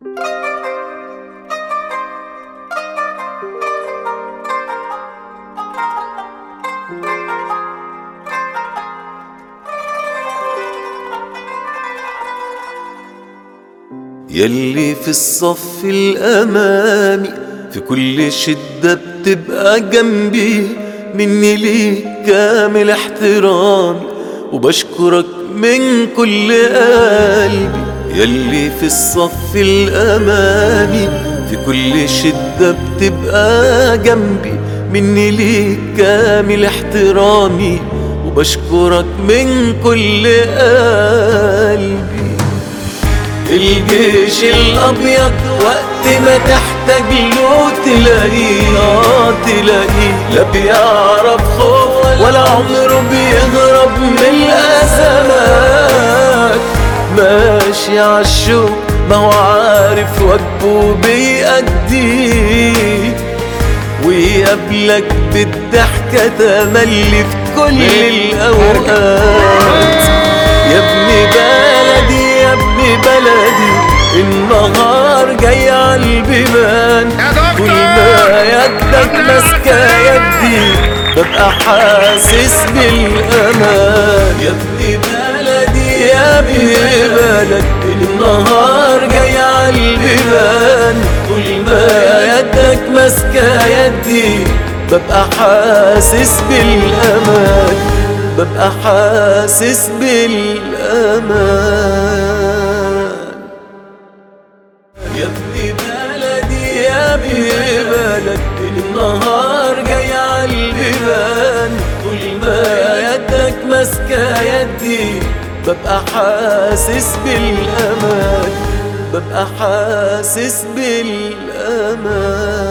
يلي في الصف الأمامي في كل شدة بتبقى جنبي، مني ليك كامل احترامي وبشكرك من كل قلبي. يلي في الصف الأمامي في كل شدة بتبقى جنبي، مني ليك كامل احترامي وبشكرك من كل قلبي. الجيش الأبيض وقت ما تحتاج له تلاقيه لا بيعرف خوف ولا عمره بيهرب من الأزمات. ماشي عالشوق ما هو عارف واجبه بيأديه، ويقابلك بالضحكة تملي في كل الأوقات. يا ابن بلدي يا ابن بلدي، النهار جاي عالبيبان، كل ما يدك ماسكة يدي ببقى حاسس بالأمان. يا ابن بلدي يا ابن بلدي، النهار جاي عالبيبان، كل ما يدك ماسكة يدي ببقى حاسس بالأمان، ببقى حاسس بالأمان. يا ابن بلدي يا ابن بلدي، النهار جاي عالبيبان، كل ما يدك ماسكة يدي ببقى حاسس بالأمان، ببقى حاسس بالأمان.